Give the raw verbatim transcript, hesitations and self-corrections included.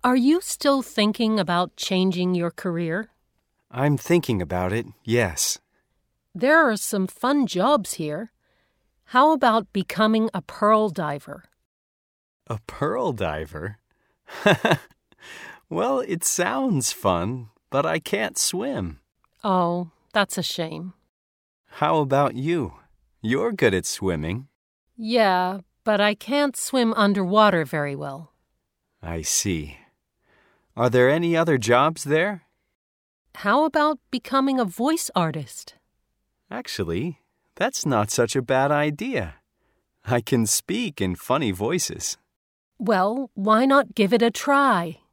Are you still thinking about changing your career? I'm thinking about it, yes. There are some fun jobs here. How about becoming a pearl diver? A pearl diver? Well, it sounds fun, but I can't swim. Oh, that's a shame. How about you? You're good at swimming. Yeah, but I can't swim underwater very well. I see. Are there any other jobs there? How about becoming a voice artist? Actually, that's not such a bad idea. I can speak in funny voices. Well, why not give it a try?